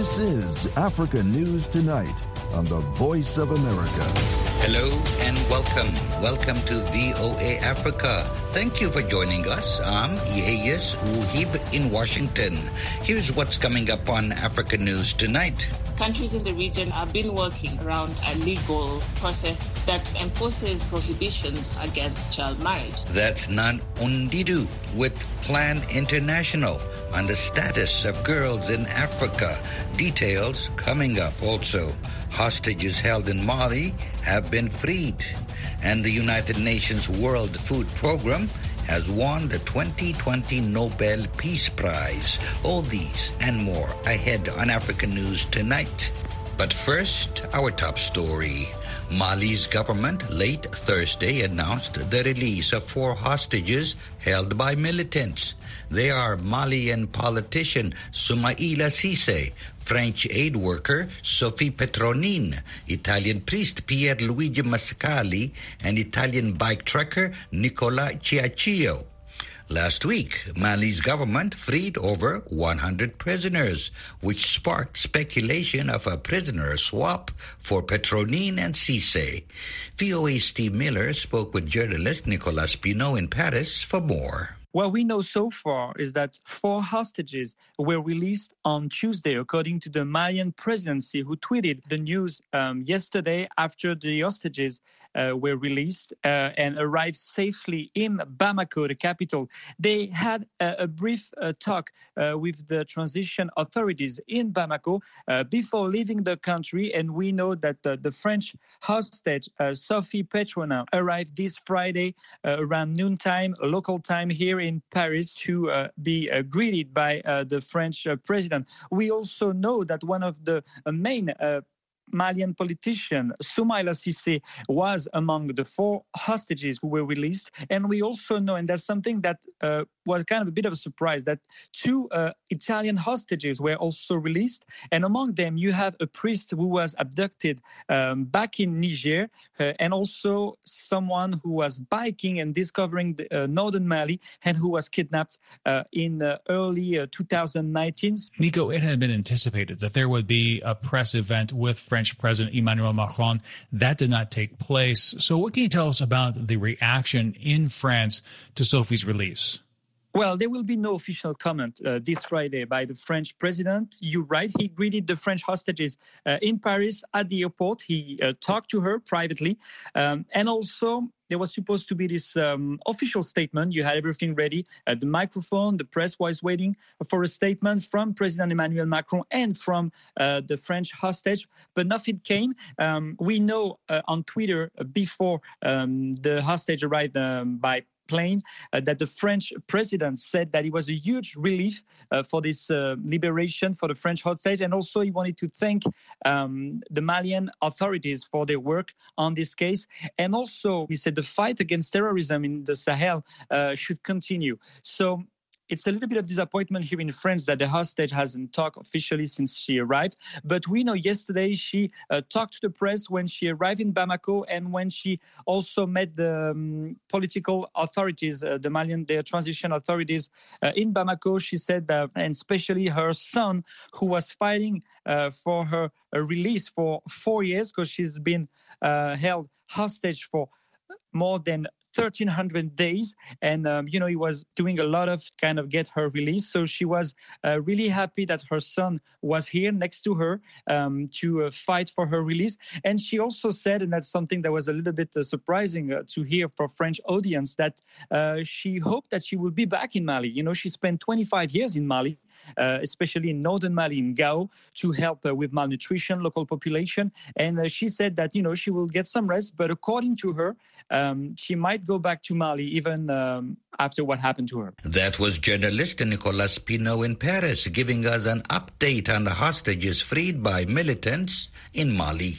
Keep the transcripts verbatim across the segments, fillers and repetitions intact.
This is Africa News Tonight on the Voice of America. Hello and welcome. Welcome to V O A Africa. Thank you for joining us. I'm Iheyes Wuhib in Washington. Here's what's coming up on Africa News Tonight. Countries in the region have been working around a legal process that enforces prohibitions against child marriage. That's Nan Undidu with Plan International on the status of girls in Africa. Details coming up also. Hostages held in Mali have been freed. And the United Nations World Food Program has won the twenty twenty Nobel Peace Prize. All these and more ahead on African News Tonight. But first, our top story. Mali's government late Thursday announced the release of four hostages held by militants. They are Malian politician Soumaïla Cissé, French aid worker Sophie Petronin, Italian priest Pierluigi Mascali, and Italian bike trucker Nicola Ciaccio. Last week, Mali's government freed over one hundred prisoners, which sparked speculation of a prisoner swap for Petronin and Cissé. V O A's Steve Miller spoke with journalist Nicolas Pinault in Paris for more. What we know so far is that four hostages were released on Tuesday, according to the Malian presidency, who tweeted the news um, yesterday after the hostages uh, were released uh, and arrived safely in Bamako, the capital. They had a, a brief uh, talk uh, with the transition authorities in Bamako uh, before leaving the country, and we know that uh, the French hostage, uh, Sophie Petronin, arrived this Friday uh, around noontime, local time here in Paris to uh, be uh, greeted by uh, the French uh, president. We also know that one of the uh, main uh, Malian politician, Soumaïla Cissé, was among the four hostages who were released. And we also know, and that's something that uh, was kind of a bit of a surprise, that two uh, Italian hostages were also released. And among them, you have a priest who was abducted um, back in Niger, uh, and also someone who was biking and discovering the, uh, northern Mali and who was kidnapped uh, in uh, early uh, two thousand nineteen. Nico, it had been anticipated that there would be a press event with French President Emmanuel Macron. That did not take place. So what can you tell us about the reaction in France to Sophie's release? Well, there will be no official comment uh, this Friday by the French president. You're right. He greeted the French hostages uh, in Paris at the airport. He uh, talked to her privately. Um, and also, there was supposed to be this um, official statement. You had everything ready. Uh, the microphone, the press was waiting for a statement from President Emmanuel Macron and from uh, the French hostage, but nothing came. Um, we know uh, on Twitter uh, before um, the hostage arrived um, by plane uh, that the French president said that it was a huge relief uh, for this uh, liberation for the French hostage, and also he wanted to thank um, the Malian authorities for their work on this case. And also he said the fight against terrorism in the Sahel uh, should continue. So it's a little bit of disappointment here in France that the hostage hasn't talked officially since she arrived. But we know yesterday she uh, talked to the press when she arrived in Bamako, and when she also met the um, political authorities, uh, the Malian, the transition authorities uh, in Bamako. She said that, and especially her son, who was fighting uh, for her uh, release for four years because she's been uh, held hostage for more than thirteen hundred days, and um, you know, he was doing a lot of kind of get her release. So she was uh, really happy that her son was here next to her um, to uh, fight for her release. And she also said, and that's something that was a little bit uh, surprising uh, to hear for French audience, that uh, she hoped that she will be back in Mali. You know, she spent twenty-five years in Mali, uh, especially in northern Mali, in Gao, to help uh, with malnutrition, local population. And uh, she said that, you know, she will get some rest, but according to her, um, she might go back to Mali even um, after what happened to her. That was journalist Nicolas Pinault in Paris giving us an update on the hostages freed by militants in Mali.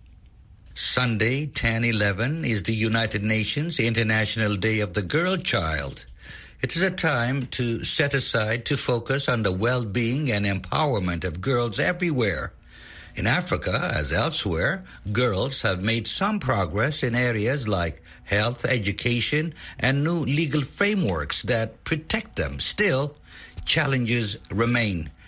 Sunday, ten eleven, is the United Nations International Day of the Girl Child. It is a time to set aside to focus on the well-being and empowerment of girls everywhere. In Africa, as elsewhere, girls have made some progress in areas like health, education, and new legal frameworks that protect them. Still, challenges remain.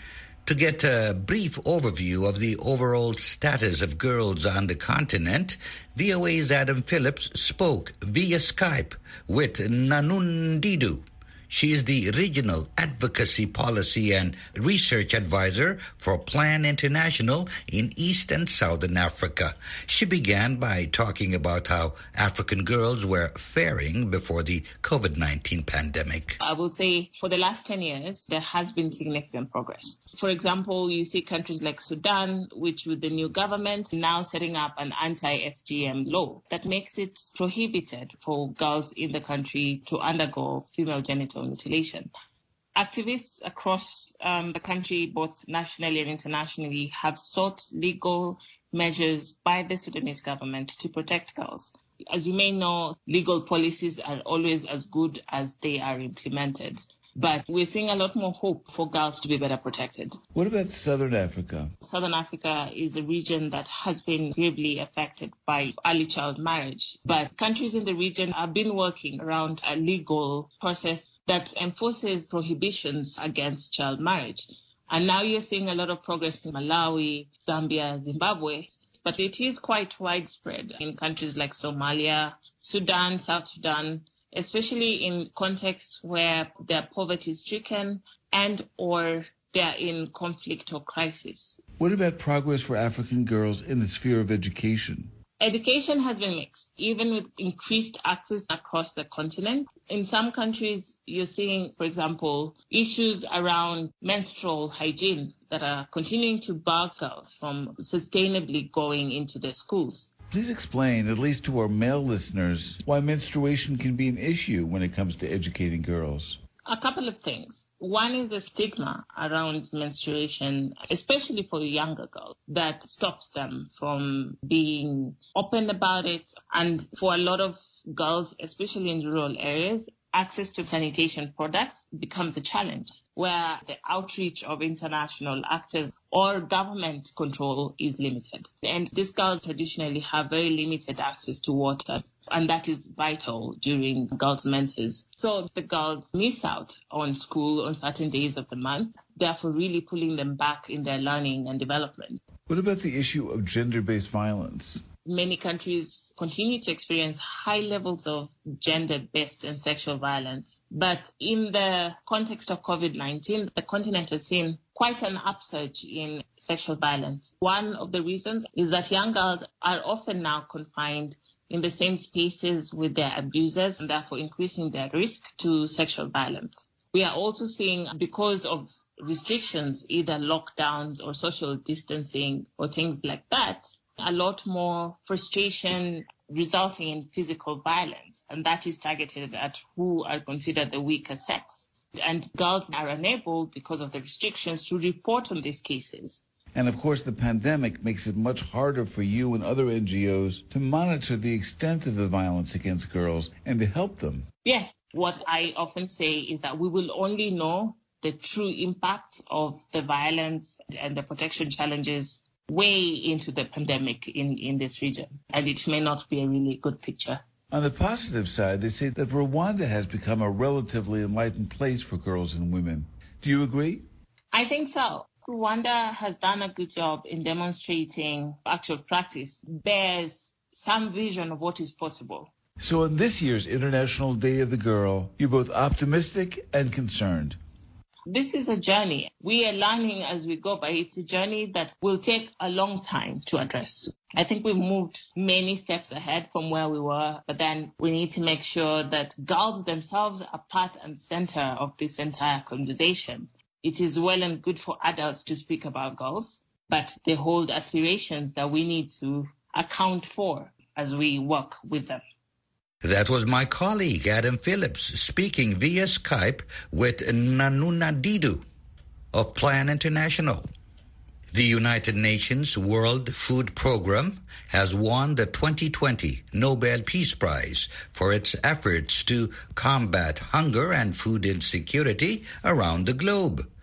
To get a brief overview of the overall status of girls on the continent, V O A's Adam Phillips spoke via Skype with Nanun Didu. She is the Regional Advocacy Policy and Research Advisor for Plan International in East and Southern Africa. She began by talking about how African girls were faring before the COVID nineteen pandemic. I would say for the last ten years, there has been significant progress. For example, you see countries like Sudan, which with the new government now setting up an anti-F G M law that makes it prohibited for girls in the country to undergo female genital mutilation. Activists across um, the country, both nationally and internationally, have sought legal measures by the Sudanese government to protect girls. As you may know, legal policies are always as good as they are implemented. But we're seeing a lot more hope for girls to be better protected. What about Southern Africa? Southern Africa is a region that has been gravely affected by early child marriage. But countries in the region have been working around a legal process that enforces prohibitions against child marriage. And now you're seeing a lot of progress in Malawi, Zambia, Zimbabwe. But it is quite widespread in countries like Somalia, Sudan, South Sudan, especially in contexts where they're poverty-stricken and or they're in conflict or crisis. What about progress for African girls in the sphere of education? Education has been mixed, even with increased access across the continent. In some countries, you're seeing, for example, issues around menstrual hygiene that are continuing to bar girls from sustainably going into their schools. Please explain, at least to our male listeners, why menstruation can be an issue when it comes to educating girls. A couple of things. One is the stigma around menstruation, especially for younger girls, that stops them from being open about it. And for a lot of girls, especially in rural areas, access to sanitation products becomes a challenge, where the outreach of international actors or government control is limited. And these girls traditionally have very limited access to water, and that is vital during girls' menses. So the girls miss out on school on certain days of the month, therefore really pulling them back in their learning and development. What about the issue of gender-based violence? Many countries continue to experience high levels of gender-based and sexual violence. But in the context of COVID nineteen, the continent has seen quite an upsurge in sexual violence. One of the reasons is that young girls are often now confined in the same spaces with their abusers and therefore increasing their risk to sexual violence. We are also seeing, because of restrictions, either lockdowns or social distancing or things like that, a lot more frustration resulting in physical violence, and that is targeted at who are considered the weaker sex. And girls are unable, because of the restrictions, to report on these cases. And of course, the pandemic makes it much harder for you and other N G Os to monitor the extent of the violence against girls and to help them. Yes, what I often say is that we will only know the true impact of the violence and the protection challenges way into the pandemic in, in this region. And it may not be a really good picture. On the positive side, they say that Rwanda has become a relatively enlightened place for girls and women. Do you agree? I think so. Rwanda has done a good job in demonstrating actual practice, bears some vision of what is possible. So on this year's International Day of the Girl, you're both optimistic and concerned. This is a journey. We are learning as we go, but it's a journey that will take a long time to address. I think we've moved many steps ahead from where we were, but then we need to make sure that girls themselves are part and center of this entire conversation. It is well and good for adults to speak about girls, but they hold aspirations that we need to account for as we work with them. That was my colleague, Adam Phillips, speaking via Skype with Nanuna Didu of Plan International. The United Nations World Food Programme has won the twenty twenty Nobel Peace Prize for its efforts to combat hunger and food insecurity around the globe.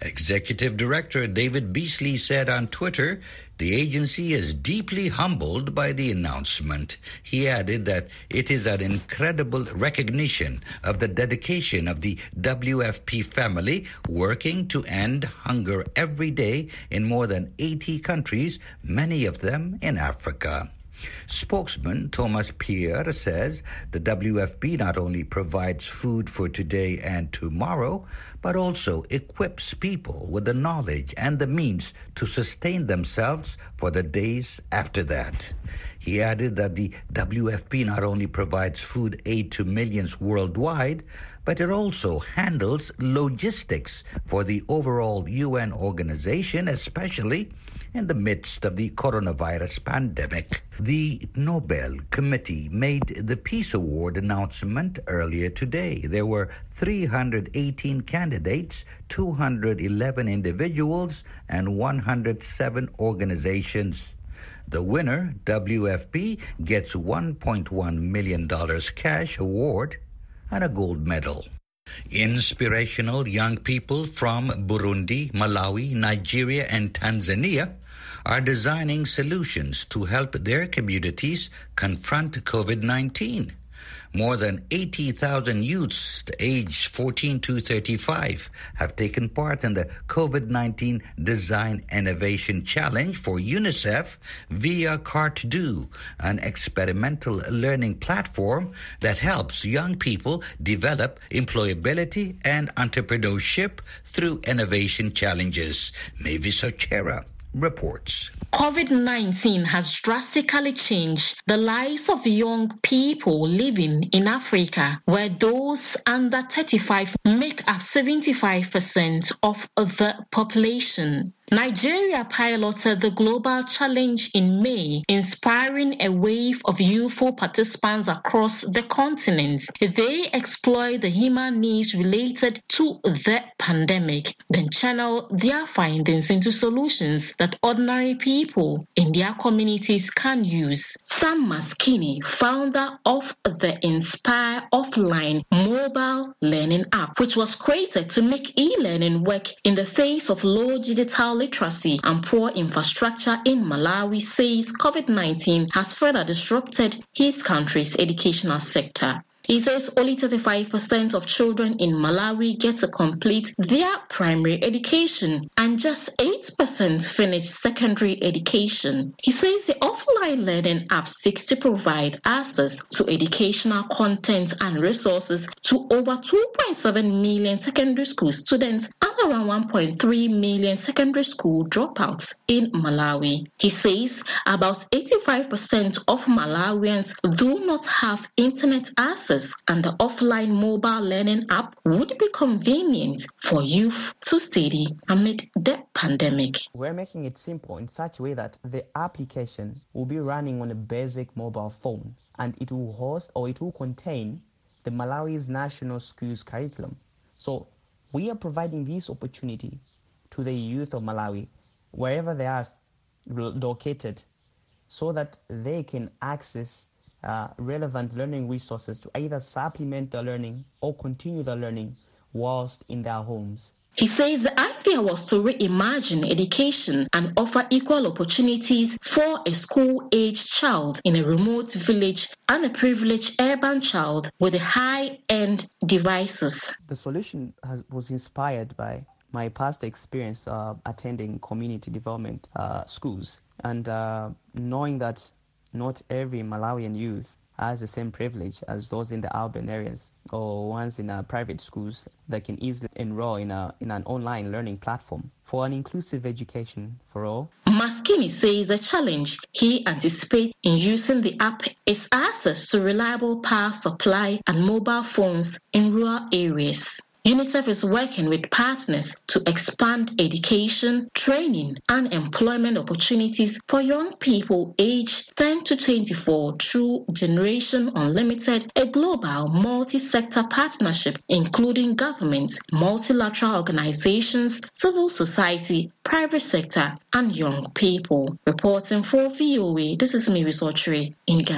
Executive Director David Beasley said on Twitter the agency is deeply humbled by the announcement. He added that it is an incredible recognition of the dedication of the W F P family working to end hunger every day in more than eighty countries, many of them in Africa. Spokesman Thomas Pierre says the W F P not only provides food for today and tomorrow, but also equips people with the knowledge and the means to sustain themselves for the days after that. He added that the W F P not only provides food aid to millions worldwide, but it also handles logistics for the overall U N organization, especially in the midst of the coronavirus pandemic. The Nobel Committee made the Peace Award announcement earlier today. There were three hundred eighteen candidates, two hundred eleven individuals, and one hundred seven organizations. The winner, W F P, gets one point one million dollars cash award and a gold medal. Inspirational young people from Burundi, Malawi, Nigeria, and Tanzania are designing solutions to help their communities confront COVID nineteen. More than eighty thousand youths aged fourteen to thirty-five have taken part in the COVID nineteen Design Innovation Challenge for UNICEF via CartDo, an experimental learning platform that helps young people develop employability and entrepreneurship through innovation challenges. Mavis Ochera reports. COVID nineteen has drastically changed the lives of young people living in Africa, where those under thirty-five make up seventy-five percent of the population. Nigeria piloted the global challenge in May, inspiring a wave of youthful participants across the continent. They exploit the human needs related to the pandemic, then channel their findings into solutions that ordinary people in their communities can use. Sam Maskini, founder of the Inspire Offline mobile learning app, which was created to make e-learning work in the face of low digital literacy and poor infrastructure in Malawi, says COVID nineteen has further disrupted his country's educational sector. He says only thirty-five percent of children in Malawi get to complete their primary education and just eight percent finish secondary education. He says the offline learning app seeks to provide access to educational content and resources to over two point seven million secondary school students and around one point three million secondary school dropouts in Malawi. He says about eighty-five percent of Malawians do not have internet access, and the offline mobile learning app would be convenient for youth to study amid the pandemic. We're making it simple in such a way that the application will be running on a basic mobile phone, and it will host or it will contain the Malawi's national schools curriculum. So we are providing this opportunity to the youth of Malawi, wherever they are located, so that they can access Uh, relevant learning resources to either supplement their learning or continue their learning whilst in their homes. He says the idea was to reimagine education and offer equal opportunities for a school-aged child in a remote village and a privileged urban child with high-end devices. The solution has, was inspired by my past experience uh, attending community development uh, schools, and uh, knowing that not every Malawian youth has the same privilege as those in the urban areas or ones in uh, private schools that can easily enroll in, a, in an online learning platform for an inclusive education for all. Maskini says the challenge he anticipates in using the app is access to reliable power supply and mobile phones in rural areas. UNICEF is working with partners to expand education, training, and employment opportunities for young people aged ten to twenty-four through Generation Unlimited, a global multi-sector partnership including government, multilateral organizations, civil society, private sector, and young people. Reporting for V O A, this is Mavis Ochre in Ghana.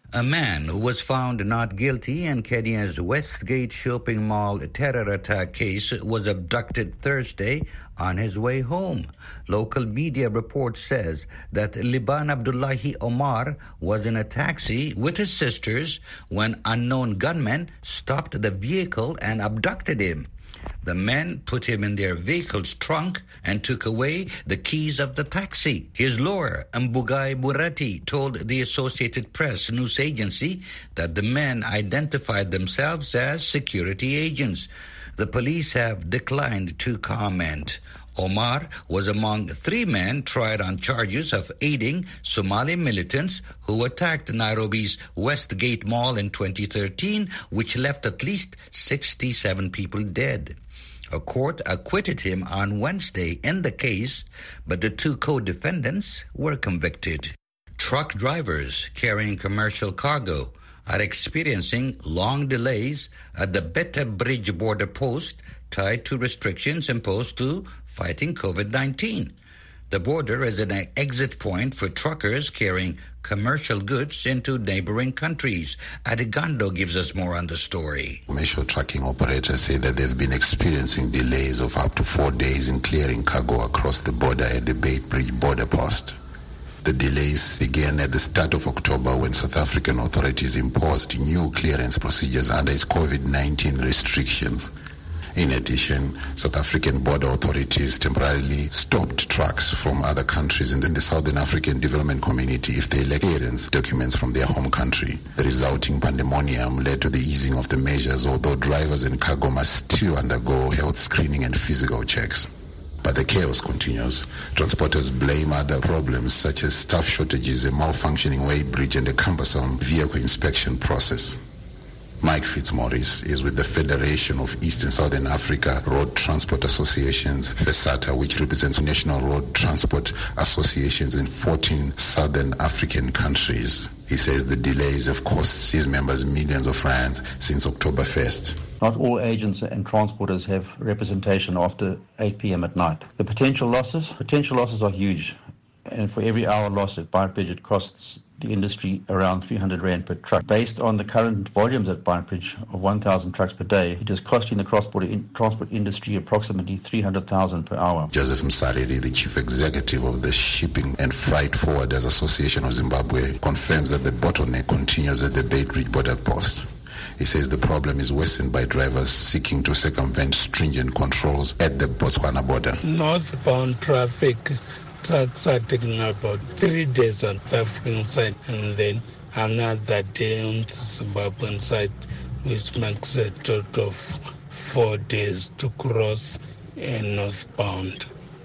A man who was found not guilty in Kenya's Westgate shopping mall terror attack case was abducted Thursday on his way home. Local media report says that Liban Abdullahi Omar was in a taxi with his sisters when unknown gunmen stopped the vehicle and abducted him. The men put him in their vehicle's trunk and took away the keys of the taxi. His lawyer, Mbugai Burati, told the Associated Press news agency that the men identified themselves as security agents. The police have declined to comment. Omar was among three men tried on charges of aiding Somali militants who attacked Nairobi's Westgate Mall in twenty thirteen, which left at least sixty-seven people dead. A court acquitted him on Wednesday in the case, but the two co-defendants were convicted. Truck drivers carrying commercial cargo are experiencing long delays at the Beta Bridge border post tied to restrictions imposed to fighting COVID nineteen. The border is an exit point for truckers carrying commercial goods into neighboring countries. Adigando gives us more on the story. Commercial trucking operators say that they've been experiencing delays of up to four days in clearing cargo across the border at the Beta Bridge border post. The delays began at the start of October when South African authorities imposed new clearance procedures under its COVID nineteen restrictions. In addition, South African border authorities temporarily stopped trucks from other countries in the Southern African Development Community if they lack clearance documents from their home country. The resulting pandemonium led to the easing of the measures, although drivers and cargo must still undergo health screening and physical checks. But the chaos continues. Transporters blame other problems such as staff shortages, a malfunctioning weighbridge, and a cumbersome vehicle inspection process. Mike Fitzmaurice is with the Federation of East and Southern Africa Road Transport Associations, FESATA, which represents national road transport associations in fourteen Southern African countries. He says the delays have cost his members millions of rands since October first. Not all agents and transporters have representation after eight p.m. at night. The potential losses, potential losses are huge. And for every hour lost at Beitbridge, it costs the industry around three hundred rand per truck. Based on the current volumes at Beitbridge of one thousand trucks per day, it is costing the cross-border in- transport industry approximately three hundred thousand per hour. Joseph Msariri, the chief executive of the Shipping and Freight Forwarders Association of Zimbabwe, confirms that the bottleneck continues at the Beitbridge border post. He says the problem is worsened by drivers seeking to circumvent stringent controls at the Botswana border. Northbound traffic, trucks are taking about three days on the African side and then another day on the Zimbabwean side, which makes a total of four days to cross a northbound.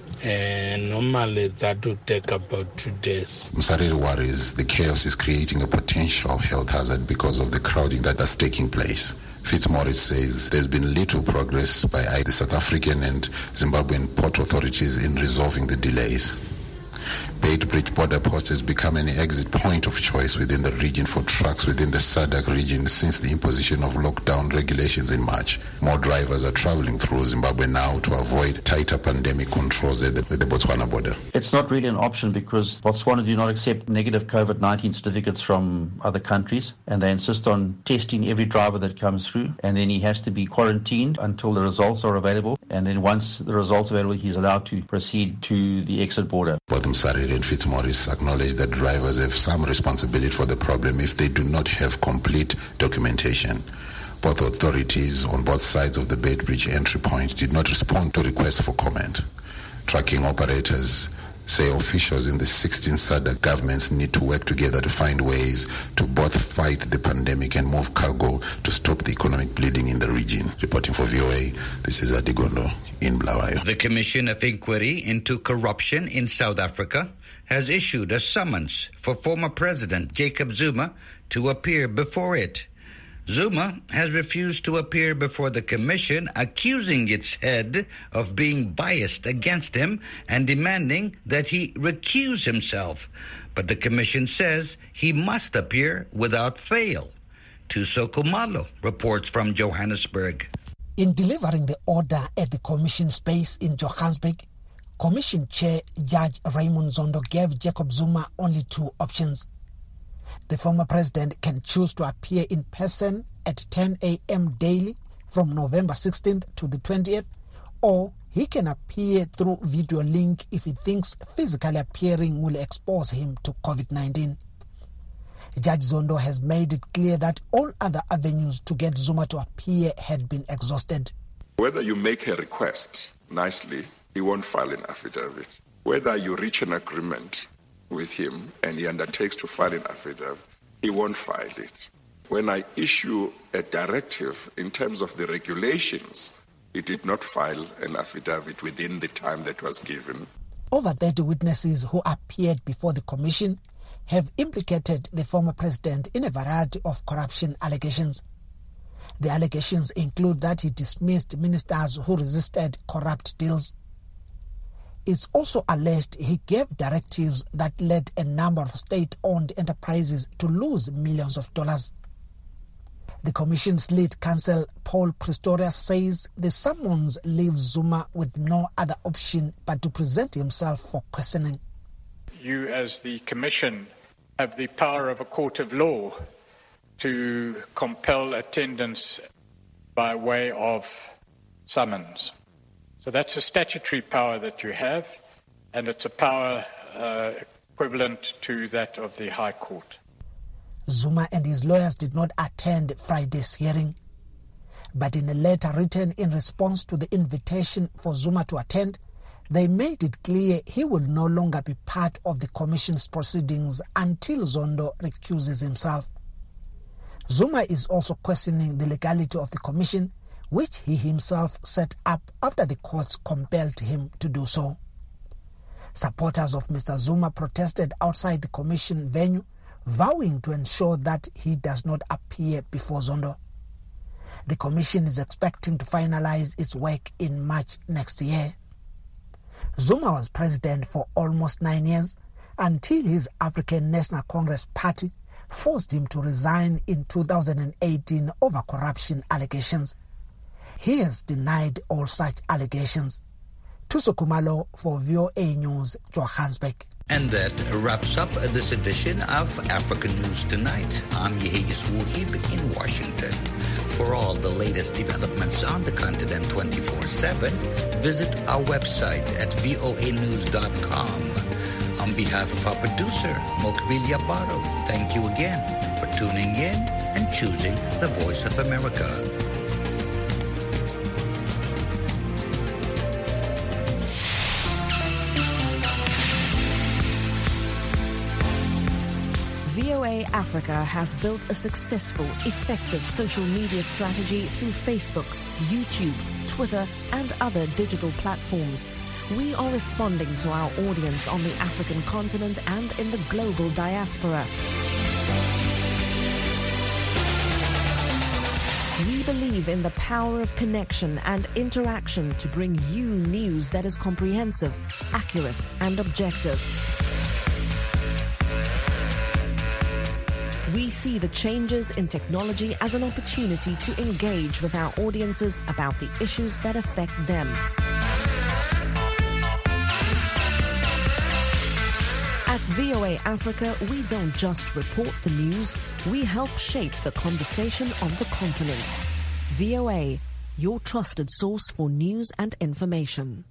And normally that would take about two days. Msariri worries the chaos is creating a potential health hazard because of the crowding that is taking place. Fitzmaurice says there's been little progress by the South African and Zimbabwean port authorities in resolving the delays. Beitbridge border post has become an exit point of choice within the region for trucks within the S A D C region since the imposition of lockdown regulations in March. More drivers are traveling through Zimbabwe now to avoid tighter pandemic controls at the, at the Botswana border. It's not really an option because Botswana do not accept negative COVID nineteen certificates from other countries, and they insist on testing every driver that comes through, and then he has to be quarantined until the results are available, and then once the results are available, he's allowed to proceed to the exit border. Both Msariri and Fitzmaurice acknowledge that drivers have some responsibility for the problem if they do not have complete documentation. Both authorities on both sides of the Beitbridge entry point did not respond to requests for comment. Trucking operators say officials in the sixteen S A D C governments need to work together to find ways to both fight the pandemic and move cargo to stop the economic bleeding in the region. Reporting for V O A, this is Adigondo in Bulawayo. The Commission of Inquiry into Corruption in South Africa has issued a summons for former President Jacob Zuma to appear before it. Zuma has refused to appear before the commission, accusing its head of being biased against him and demanding that he recuse himself. But the commission says he must appear without fail. Tuso Kumalo reports from Johannesburg. In delivering the order at the commission space in Johannesburg, Commission Chair Judge Raymond Zondo gave Jacob Zuma only two options: The former president can choose to appear in person at ten a.m. daily from November sixteenth to the twentieth, or he can appear through video link if he thinks physically appearing will expose him to COVID nineteen. Judge Zondo has made it clear that all other avenues to get Zuma to appear had been exhausted. Whether you make a request nicely, he won't file an affidavit. Whether you reach an agreement with him and he undertakes to file an affidavit, he won't file it. When I issue a directive in terms of the regulations, he did not file an affidavit within the time that was given. Over thirty witnesses who appeared before the commission have implicated the former president in a variety of corruption allegations. The allegations include that he dismissed ministers who resisted corrupt deals. It's also alleged he gave directives that led a number of state-owned enterprises to lose millions of dollars. The commission's lead counsel, Paul Pistorius, says the summons leaves Zuma with no other option but to present himself for questioning. You, as the commission, have the power of a court of law to compel attendance by way of summons. So that's a statutory power that you have, and it's a power uh, equivalent to that of the High Court. Zuma and his lawyers did not attend Friday's hearing, but in a letter written in response to the invitation for Zuma to attend, they made it clear he will no longer be part of the commission's proceedings until Zondo recuses himself. Zuma is also questioning the legality of the commission, which he himself set up after the courts compelled him to do so. Supporters of Mister Zuma protested outside the commission venue, vowing to ensure that he does not appear before Zondo. The commission is expecting to finalize its work in March next year. Zuma was president for almost nine years until his African National Congress party forced him to resign in two thousand eighteen over corruption allegations. He has denied all such allegations. Tuso Kumalo for V O A News, Johannesburg. And that wraps up this edition of African News Tonight. I'm Yehiyas Wuhib in Washington. For all the latest developments on the continent twenty-four seven, visit our website at V O A news dot com. On behalf of our producer, Mokbil Yabaro, thank you again for tuning in and choosing the Voice of America. V O A Africa has built a successful, effective social media strategy through Facebook, YouTube, Twitter, and other digital platforms. We are responding to our audience on the African continent and in the global diaspora. We believe in the power of connection and interaction to bring you news that is comprehensive, accurate, and objective. We see the changes in technology as an opportunity to engage with our audiences about the issues that affect them. At V O A Africa, we don't just report the news, we help shape the conversation on the continent. V O A, your trusted source for news and information.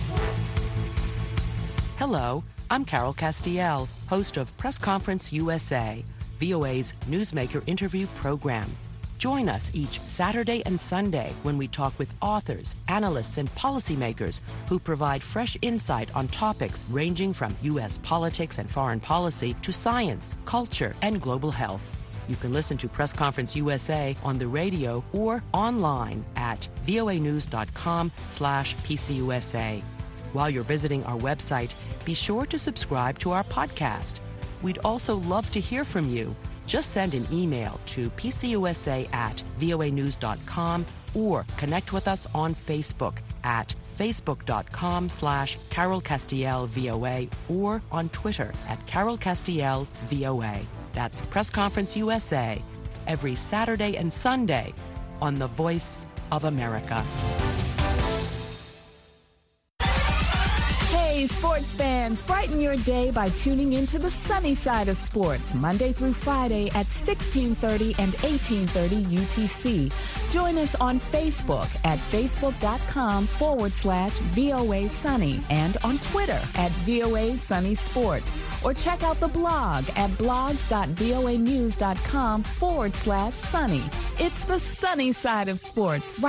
Hello, I'm Carol Castiel, host of Press Conference U S A, V O A's Newsmaker interview program. Join us each Saturday and Sunday when we talk with authors, analysts, and policymakers who provide fresh insight on topics ranging from U S politics and foreign policy to science, culture, and global health. You can listen to Press Conference U S A on the radio or online at voanews.com slash PCUSA. While you're visiting our website, be sure to subscribe to our podcast. We'd also love to hear from you. Just send an email to pcusa at voanews.com or connect with us on Facebook at facebook.com slash Carol Castiel VOA or on Twitter at Carol Castiel VOA. That's Press Conference U S A every Saturday and Sunday on the Voice of America. Hey, sports fans, brighten your day by tuning into the sunny side of sports, Monday through Friday at sixteen thirty and eighteen thirty U T C. Join us on Facebook at facebook.com forward slash VOA Sunny and on Twitter at VOA Sunny Sports. Or check out the blog at blogs.voanews.com forward slash sunny. It's the sunny side of sports.